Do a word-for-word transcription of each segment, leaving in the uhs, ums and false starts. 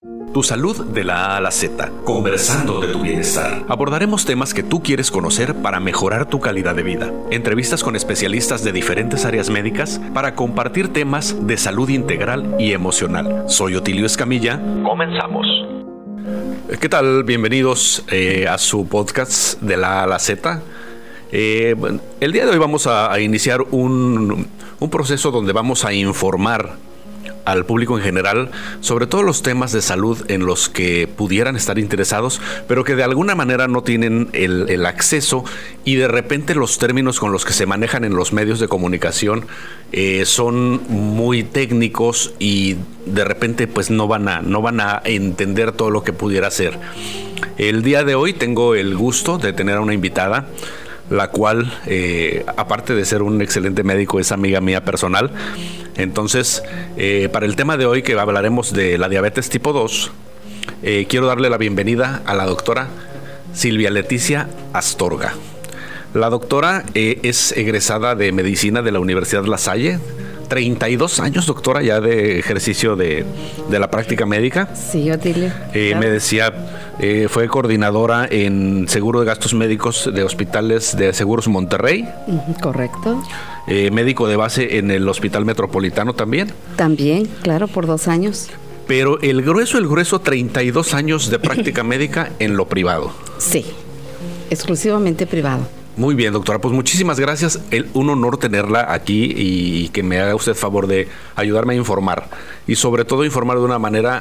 Tu salud de la A a la Z, conversando de tu bienestar. Abordaremos temas que tú quieres conocer para mejorar tu calidad de vida. Entrevistas con especialistas de diferentes áreas médicas para compartir temas de salud integral y emocional. Soy Otilio Escamilla. Comenzamos. ¿Qué tal? Bienvenidos eh, a su podcast de la A a la Z. Eh, el día de hoy vamos a, a iniciar un, un proceso donde vamos a informar al público en general sobre todos los temas de salud en los que pudieran estar interesados, pero que de alguna manera no tienen el, el acceso, y de repente los términos con los que se manejan en los medios de comunicación eh, son muy técnicos y de repente pues no van a, no van a entender todo lo que pudiera ser. El día de hoy tengo el gusto de tener a una invitada, la cual, eh, aparte de ser un excelente médico, es amiga mía personal. Entonces, eh, para el tema de hoy, que hablaremos de la diabetes tipo dos, eh, quiero darle la bienvenida a la doctora Silvia Leticia Astorga. La doctora eh, es egresada de medicina de la Universidad La Salle. treinta y dos años, doctora, ya de ejercicio de, de la práctica médica. Sí, Otilio. Eh, claro. Me decía, eh, fue coordinadora en seguro de gastos médicos de hospitales de Seguros Monterrey. Correcto. Eh, médico de base en el Hospital Metropolitano también. También, claro, por dos años. Pero el grueso, el grueso, treinta y dos años de práctica médica en lo privado. Sí, exclusivamente privado. Muy bien, doctora, pues muchísimas gracias. El, un honor tenerla aquí y que me haga usted favor de ayudarme a informar. Y sobre todo informar de una manera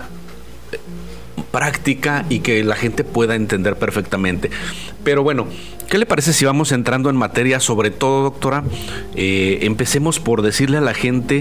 práctica y que la gente pueda entender perfectamente. Pero bueno, ¿qué le parece si vamos entrando en materia? Sobre todo, doctora, eh, empecemos por decirle a la gente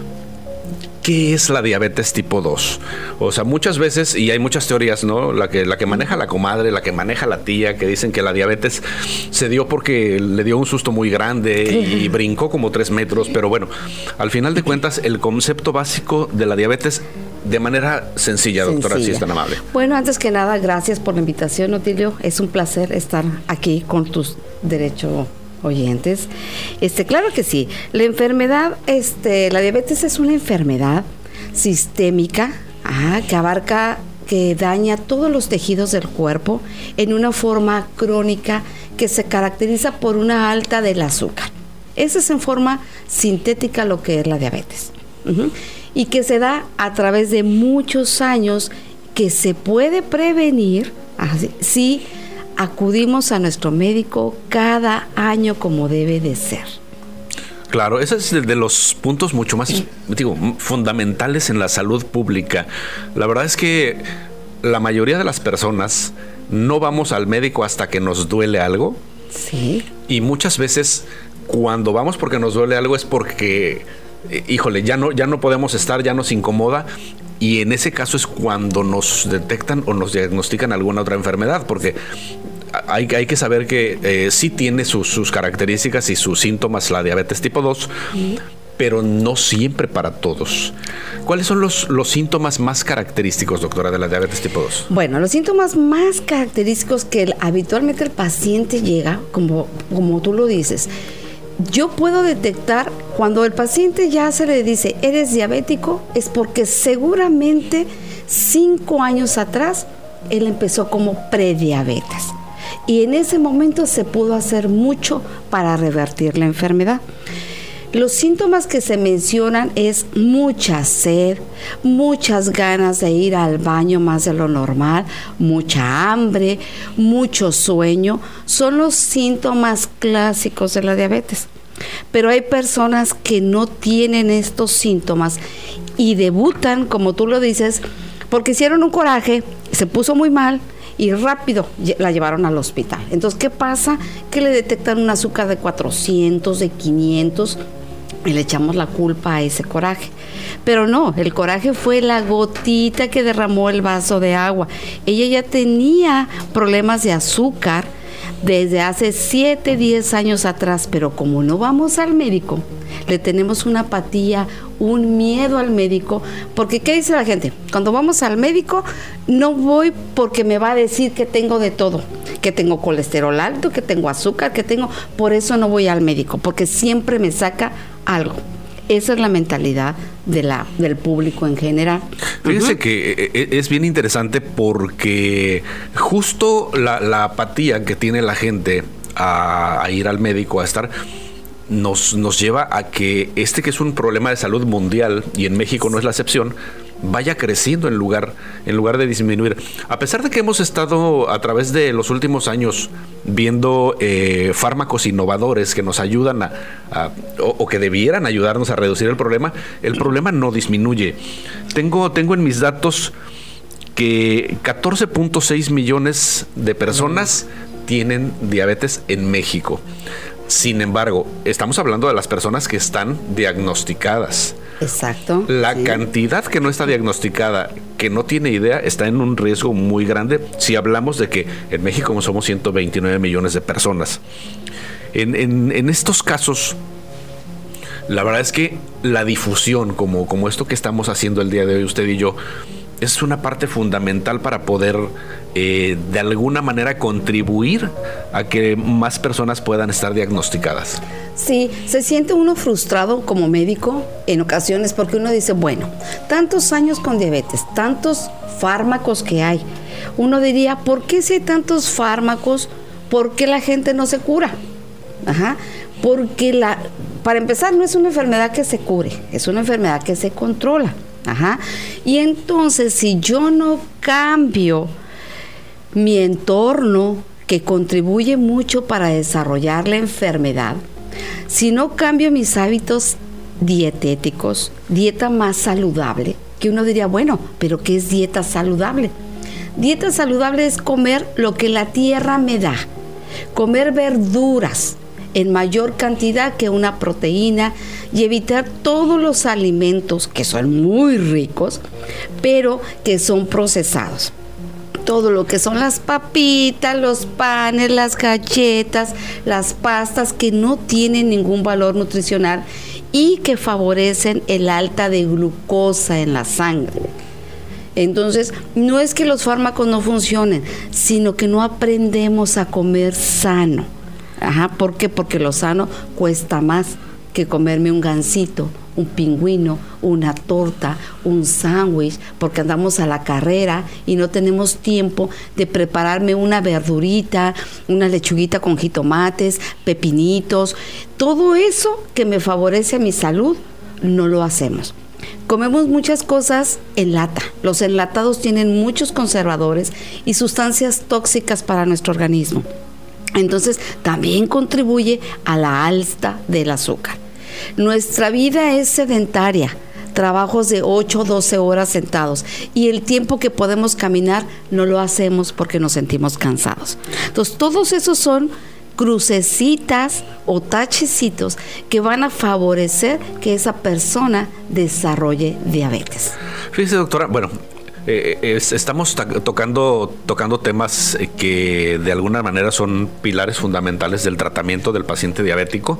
¿qué es la diabetes tipo dos? O sea, muchas veces, y hay muchas teorías, ¿no? La que, la que maneja la comadre, la que maneja la tía, que dicen que la diabetes se dio porque le dio un susto muy grande y brincó como tres metros. Pero bueno, al final de cuentas, el concepto básico de la diabetes, de manera sencilla, doctora, sencilla. Si es tan amable. Bueno, antes que nada, gracias por la invitación, Otilio. Es un placer estar aquí con tus derechos oyentes. Este, claro que sí. La enfermedad, este, la diabetes es una enfermedad sistémica, ah, que abarca, que daña todos los tejidos del cuerpo en una forma crónica que se caracteriza por una alta del azúcar. Esa es en forma sintética lo que es la diabetes. Uh-huh. Y que se da a través de muchos años, que se puede prevenir así, si acudimos a nuestro médico cada año como debe de ser. Claro, ese es de los puntos mucho más, digo, fundamentales en la salud pública. La verdad es que la mayoría de las personas no vamos al médico hasta que nos duele algo. Sí. Y muchas veces cuando vamos porque nos duele algo es porque, híjole, ya no, ya no podemos estar, ya nos incomoda. Y en ese caso es cuando nos detectan o nos diagnostican alguna otra enfermedad, porque hay, hay que saber que eh, sí tiene sus, sus características y sus síntomas la diabetes tipo dos, ¿sí? Pero no siempre para todos. ¿Cuáles son los, los síntomas más característicos, doctora, de la diabetes tipo dos? Bueno, los síntomas más característicos que el, habitualmente el paciente llega, como, como tú lo dices, yo puedo detectar cuando el paciente ya se le dice, eres diabético, es porque seguramente cinco años atrás él empezó como prediabetes. Y en ese momento se pudo hacer mucho para revertir la enfermedad. Los síntomas que se mencionan es mucha sed, muchas ganas de ir al baño más de lo normal, mucha hambre, mucho sueño. Son los síntomas clásicos de la diabetes. Pero hay personas que no tienen estos síntomas y debutan, como tú lo dices, porque hicieron un coraje, se puso muy mal y rápido la llevaron al hospital. Entonces, ¿qué pasa? Que le detectan un azúcar de cuatrocientos, de quinientos, y le echamos la culpa a ese coraje. Pero no, el coraje fue la gotita que derramó el vaso de agua. Ella ya tenía problemas de azúcar desde hace siete, diez años atrás, pero como no vamos al médico, le tenemos una apatía, un miedo al médico, porque ¿qué dice la gente? Cuando vamos al médico, no voy porque me va a decir que tengo de todo, que tengo colesterol alto, que tengo azúcar, que tengo, por eso no voy al médico, porque siempre me saca algo. Esa es la mentalidad de la, del público en general. Fíjense uh-huh. que es bien interesante porque justo la, la apatía que tiene la gente a, a ir al médico, a estar... Nos, nos lleva a que este que es un problema de salud mundial, y en México no es la excepción, vaya creciendo en lugar, en lugar de disminuir. A pesar de que hemos estado a través de los últimos años viendo eh, fármacos innovadores que nos ayudan a, a o, o que debieran ayudarnos a reducir el problema, el problema no disminuye. Tengo, tengo en mis datos que catorce punto seis millones de personas tienen diabetes en México. Sin embargo, estamos hablando de las personas que están diagnosticadas. Exacto. La sí. cantidad que no está diagnosticada, que no tiene idea, está en un riesgo muy grande si hablamos de que en México somos ciento veintinueve millones de personas. En, en, en estos casos, la verdad es que la difusión, como, como esto que estamos haciendo el día de hoy, usted y yo, es una parte fundamental para poder eh, de alguna manera contribuir a que más personas puedan estar diagnosticadas. Sí, se siente uno frustrado como médico en ocasiones porque uno dice, bueno, tantos años con diabetes, tantos fármacos que hay. Uno diría, ¿por qué si hay tantos fármacos? ¿Por qué la gente no se cura? Ajá, porque la, para empezar no es una enfermedad que se cure, es una enfermedad que se controla. Ajá. Y entonces, si yo no cambio mi entorno, que contribuye mucho para desarrollar la enfermedad, si no cambio mis hábitos dietéticos, dieta más saludable, que uno diría, bueno, pero ¿qué es dieta saludable? Dieta saludable es comer lo que la tierra me da, comer verduras en mayor cantidad que una proteína y evitar todos los alimentos que son muy ricos, pero que son procesados. Todo lo que son las papitas, los panes, las galletas, las pastas que no tienen ningún valor nutricional y que favorecen el alta de glucosa en la sangre. Entonces, no es que los fármacos no funcionen, sino que no aprendemos a comer sano. Ajá, ¿por qué? Porque lo sano cuesta más que comerme un gansito, un pingüino, una torta, un sándwich, porque andamos a la carrera y no tenemos tiempo de prepararme una verdurita, una lechuguita con jitomates, pepinitos. Todo eso que me favorece a mi salud, no lo hacemos. Comemos muchas cosas en lata. Los enlatados tienen muchos conservadores y sustancias tóxicas para nuestro organismo. Entonces, también contribuye a la alta del azúcar. Nuestra vida es sedentaria, trabajos de ocho, doce horas sentados, y el tiempo que podemos caminar no lo hacemos porque nos sentimos cansados. Entonces, todos esos son crucecitas o tachecitos que van a favorecer que esa persona desarrolle diabetes. Fíjese, doctora, bueno, Eh, es, estamos ta- tocando, tocando temas eh, que de alguna manera son pilares fundamentales del tratamiento del paciente diabético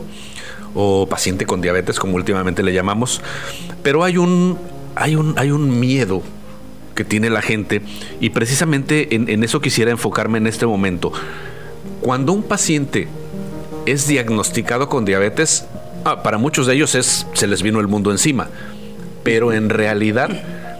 o paciente con diabetes, como últimamente le llamamos, pero hay un, hay un, hay un miedo que tiene la gente y precisamente en, en eso quisiera enfocarme en este momento. Cuando un paciente es diagnosticado con diabetes, ah, para muchos de ellos es, se les vino el mundo encima, pero en realidad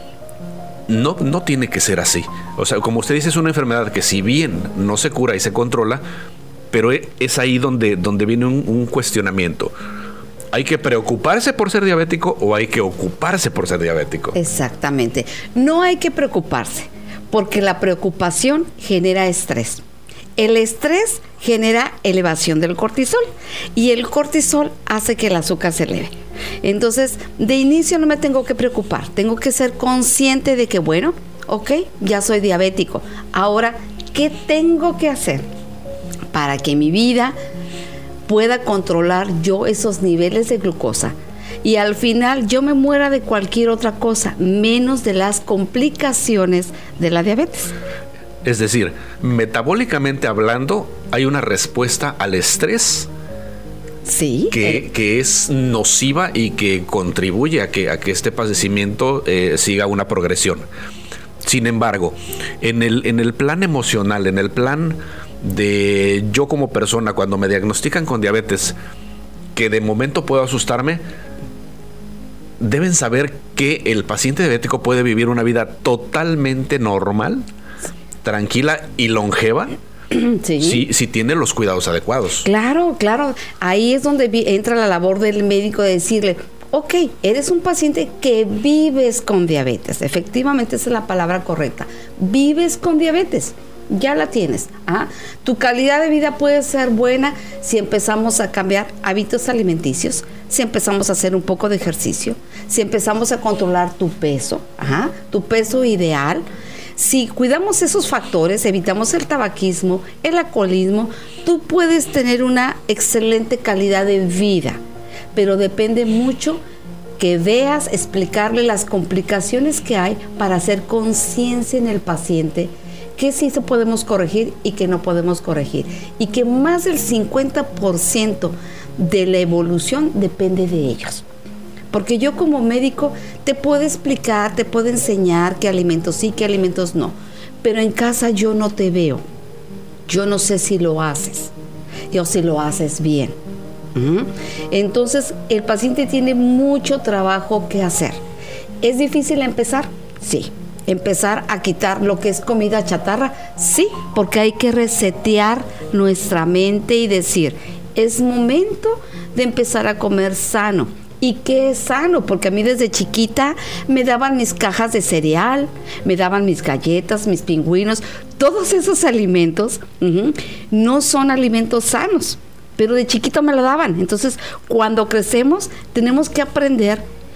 No, no tiene que ser así. O sea, como usted dice, es una enfermedad que si bien no se cura y se controla, pero es ahí donde, donde viene un, un cuestionamiento. ¿Hay que preocuparse por ser diabético o hay que ocuparse por ser diabético? Exactamente. No hay que preocuparse, porque la preocupación genera estrés. El estrés genera elevación del cortisol y el cortisol hace que el azúcar se eleve. Entonces, de inicio no me tengo que preocupar, tengo que ser consciente de que, bueno, ok, ya soy diabético. Ahora, ¿qué tengo que hacer para que mi vida pueda controlar yo esos niveles de glucosa? Y al final yo me muera de cualquier otra cosa, menos de las complicaciones de la diabetes. Es decir, metabólicamente hablando, hay una respuesta al estrés sí, que, el... que es nociva y que contribuye a que, a que este padecimiento eh, siga una progresión. Sin embargo, en el, en el plan emocional, en el plan de yo como persona, cuando me diagnostican con diabetes, que de momento puedo asustarme, deben saber que el paciente diabético puede vivir una vida totalmente normal, tranquila y longeva. Sí. Si, si tiene los cuidados adecuados. Claro, claro. Ahí es donde vi, entra la labor del médico de decirle, ok, eres un paciente que vives con diabetes. Efectivamente, esa es la palabra correcta. Vives con diabetes. Ya la tienes. ¿Ah? Tu calidad de vida puede ser buena si empezamos a cambiar hábitos alimenticios, si empezamos a hacer un poco de ejercicio, si empezamos a controlar tu peso, ¿ah? tu peso ideal. Si cuidamos esos factores, evitamos el tabaquismo, el alcoholismo, tú puedes tener una excelente calidad de vida, pero depende mucho que veas, explicarle las complicaciones que hay para hacer conciencia en el paciente, qué sí se podemos corregir y qué no podemos corregir, y que más del cincuenta por ciento de la evolución depende de ellos. Porque yo como médico te puedo explicar, te puedo enseñar qué alimentos sí, qué alimentos no. Pero en casa yo no te veo. Yo no sé si lo haces o si lo haces bien. ¿Mm? Entonces el paciente tiene mucho trabajo que hacer. ¿Es difícil empezar? Sí. Empezar a quitar lo que es comida chatarra, sí, porque hay que resetear nuestra mente y decir, es momento de empezar a comer sano. ¿Y qué es sano? Porque a mí desde chiquita me daban mis cajas de cereal, me daban mis galletas, mis pingüinos, todos esos alimentos uh-huh, no son alimentos sanos, pero de chiquito me lo daban. Entonces, cuando crecemos, tenemos que aprender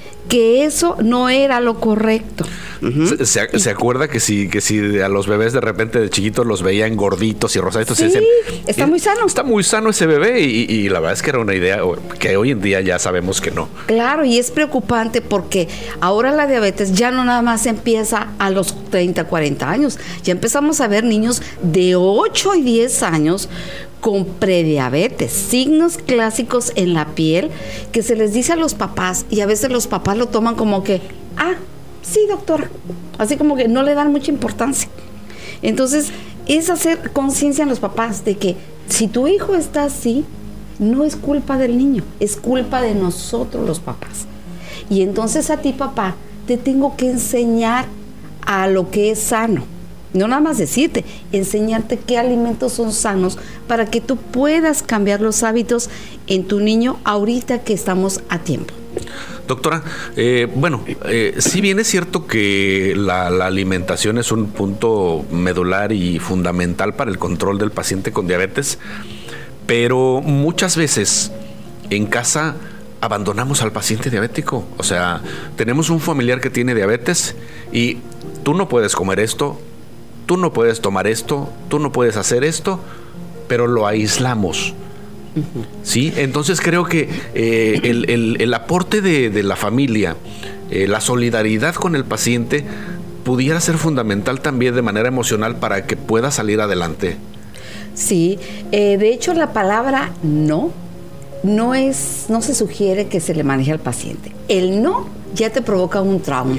que eso no era lo correcto. Uh-huh. ¿Se, se, se acuerda que si, que si a los bebés de repente de chiquitos los veían gorditos y rosaditos? Sí, y decían, está muy sano. Está muy sano ese bebé y, y la verdad es que era una idea que hoy en día ya sabemos que no. Claro, y es preocupante porque ahora la diabetes ya no nada más empieza a los treinta, cuarenta años. Ya empezamos a ver niños de ocho y diez años con prediabetes, signos clásicos en la piel que se les dice a los papás y a veces los papás lo toman como que, ah, sí, doctora, así como que no le dan mucha importancia. Entonces, es hacer conciencia en los papás de que si tu hijo está así, no es culpa del niño, es culpa de nosotros los papás. Y entonces a ti, papá, te tengo que enseñar a lo que es sano. No nada más decirte, enseñarte qué alimentos son sanos para que tú puedas cambiar los hábitos en tu niño ahorita que estamos a tiempo. Doctora, eh, bueno, eh, si bien es cierto que la, la alimentación es un punto medular y fundamental para el control del paciente con diabetes, pero muchas veces en casa abandonamos al paciente diabético. O sea, tenemos un familiar que tiene diabetes y tú no puedes comer esto, tú no puedes tomar esto, tú no puedes hacer esto, pero lo aislamos. Uh-huh. ¿Sí? Entonces creo que eh, el, el, el aporte de, de la familia, eh, la solidaridad con el paciente, pudiera ser fundamental también de manera emocional para que pueda salir adelante. Sí, eh, de hecho la palabra no, no es, no se sugiere que se le maneje al paciente. El no ya te provoca un trauma.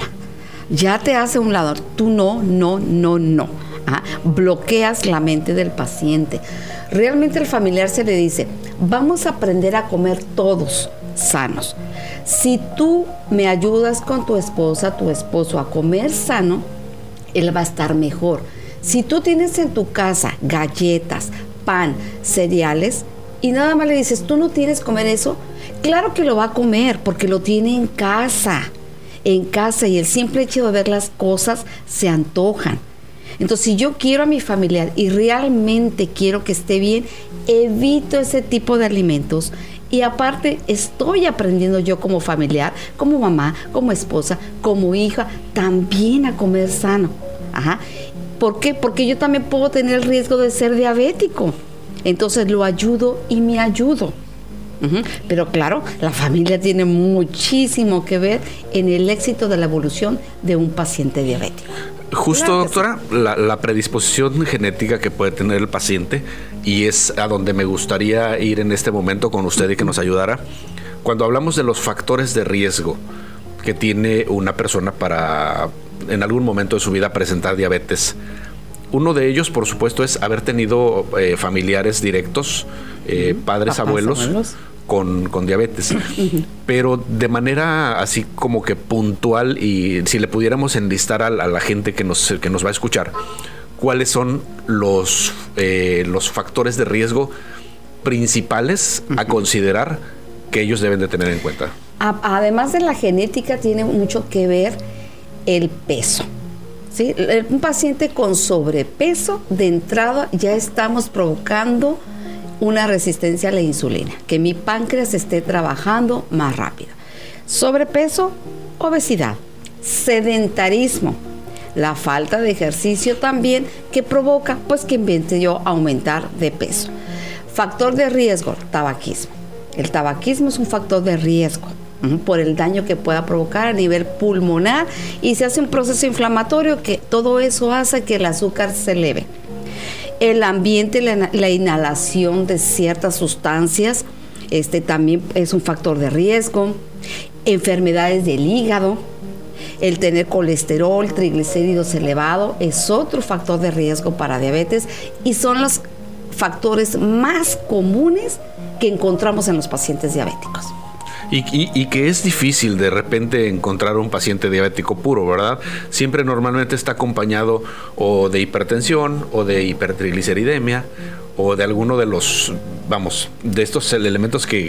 Ya te hace un lado, tú no, no, no, no. ¿Ah? Bloqueas la mente del paciente. Realmente el familiar se le dice, vamos a aprender a comer todos sanos. Si tú me ayudas con tu esposa, tu esposo a comer sano, él va a estar mejor. Si tú tienes en tu casa galletas, pan, cereales, y nada más le dices, tú no tienes que comer eso, claro que lo va a comer porque lo tiene en casa. en casa y el simple hecho de ver las cosas se antojan. Entonces, si yo quiero a mi familiar y realmente quiero que esté bien, evito ese tipo de alimentos. Y aparte, estoy aprendiendo yo como familiar, como mamá, como esposa, como hija, también a comer sano. Ajá. ¿Por qué? Porque yo también puedo tener el riesgo de ser diabético. Entonces, lo ayudo y me ayudo. Uh-huh. Pero claro, la familia tiene muchísimo que ver en el éxito de la evolución de un paciente diabético. Justo, claro, doctora, sí. la, la predisposición genética que puede tener el paciente, y es a donde me gustaría ir en este momento con usted y que nos ayudara. Cuando hablamos de los factores de riesgo que tiene una persona para en algún momento de su vida presentar diabetes, uno de ellos, por supuesto, es haber tenido eh, familiares directos, eh, uh-huh. padres, Papás, abuelos, abuelos, con, con diabetes. Uh-huh. Pero de manera así como que puntual, y si le pudiéramos enlistar a, a la gente que nos, que nos va a escuchar, ¿cuáles son los, eh, los factores de riesgo principales uh-huh. a considerar que ellos deben de tener en cuenta? A, además de la genética, tiene mucho que ver el peso. ¿Sí? Un paciente con sobrepeso, de entrada ya estamos provocando una resistencia a la insulina, que mi páncreas esté trabajando más rápido. Sobrepeso, obesidad, sedentarismo, la falta de ejercicio también, que provoca pues que empiece yo a aumentar de peso. Factor de riesgo, tabaquismo. El tabaquismo es un factor de riesgo por el daño que pueda provocar a nivel pulmonar, y se hace un proceso inflamatorio que todo eso hace que el azúcar se eleve. El ambiente, la, la inhalación de ciertas sustancias, este también es un factor de riesgo. Enfermedades del hígado, el tener colesterol, triglicéridos elevados es otro factor de riesgo para diabetes, y son los factores más comunes que encontramos en los pacientes diabéticos. Y, y, y que es difícil de repente encontrar un paciente diabético puro, ¿verdad? Siempre normalmente está acompañado o de hipertensión, o de hipertrigliceridemia, o de alguno de los, vamos, de estos elementos que,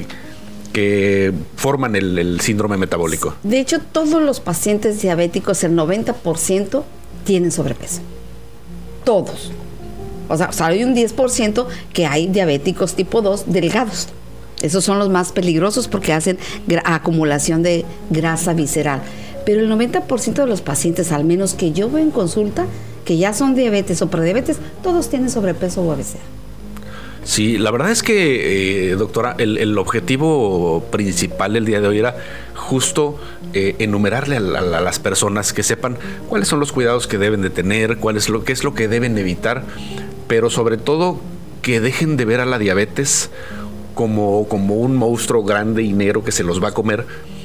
que forman el, el síndrome metabólico. De hecho, todos los pacientes diabéticos, el noventa por ciento, tienen sobrepeso. Todos. O sea, hay un diez por ciento que hay diabéticos tipo dos delgados. Esos son los más peligrosos porque hacen gra- acumulación de grasa visceral. Pero el noventa por ciento de los pacientes, al menos que yo veo en consulta, que ya son diabetes o prediabetes, todos tienen sobrepeso o obesidad. Sí, la verdad es que, eh, doctora, el, el objetivo principal el día de hoy era justo eh, enumerarle a, a, a las personas que sepan cuáles son los cuidados que deben de tener, cuál es lo, qué es lo que deben evitar, pero sobre todo que dejen de ver a la diabetes como, como un monstruo grande y negro que se los va a comer,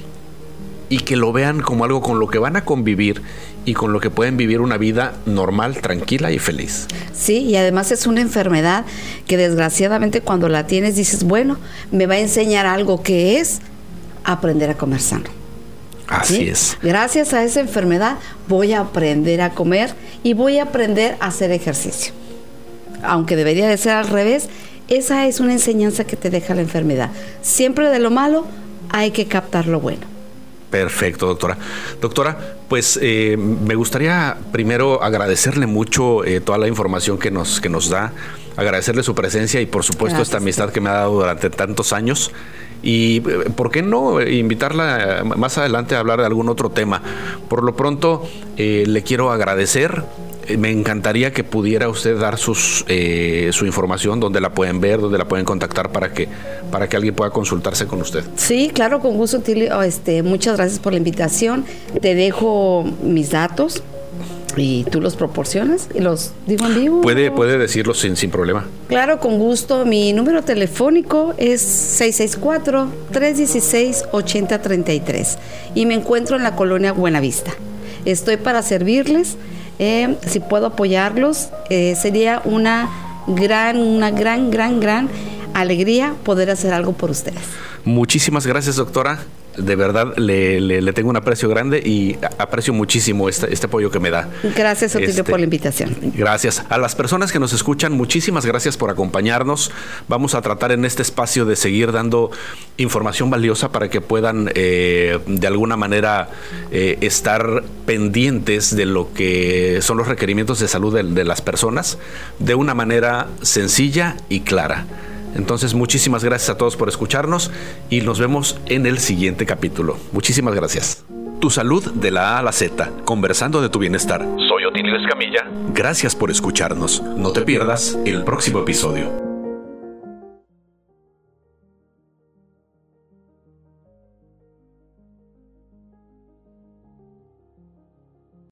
y que lo vean como algo con lo que van a convivir y con lo que pueden vivir una vida normal, tranquila y feliz. Sí, y además es una enfermedad que desgraciadamente cuando la tienes dices, bueno, me va a enseñar algo que es aprender a comer sano. Así ¿Sí? es. Gracias a esa enfermedad voy a aprender a comer y voy a aprender a hacer ejercicio. Aunque debería de ser al revés, esa es una enseñanza que te deja la enfermedad. Siempre de lo malo hay que captar lo bueno. Perfecto, doctora. Doctora, pues eh, me gustaría primero agradecerle mucho eh, toda la información que nos, que nos da, agradecerle su presencia y por supuesto Gracias. Esta amistad que me ha dado durante tantos años. Y ¿por qué no invitarla más adelante a hablar de algún otro tema? Por lo pronto, eh, le quiero agradecer. Me encantaría que pudiera usted dar sus, eh, su información, donde la pueden ver, donde la pueden contactar para que, para que alguien pueda consultarse con usted. Sí, claro, con gusto, Tilio. Este, muchas gracias por la invitación. Te dejo mis datos y tú los proporcionas y los digo en vivo. Puede, puede decirlos sin, sin problema. Claro, con gusto. Mi número telefónico es seis seis cuatro, tres uno seis, ocho cero tres tres y me encuentro en la colonia Buenavista. Estoy para servirles. Eh, si puedo apoyarlos, eh, sería una gran, una gran, gran, gran alegría poder hacer algo por ustedes. Muchísimas gracias, doctora. De verdad, le, le, le tengo un aprecio grande y aprecio muchísimo este, este apoyo que me da. Gracias, Otilio, este, por la invitación. Gracias. A las personas que nos escuchan, muchísimas gracias por acompañarnos. Vamos a tratar en este espacio de seguir dando información valiosa para que puedan, eh, de alguna manera, eh, estar pendientes de lo que son los requerimientos de salud de, de las personas de una manera sencilla y clara. Entonces, muchísimas gracias a todos por escucharnos y nos vemos en el siguiente capítulo. Muchísimas gracias. Tu salud de la A a la Z, conversando de tu bienestar. Soy Otilio Escamilla. Gracias por escucharnos. No te pierdas el próximo episodio.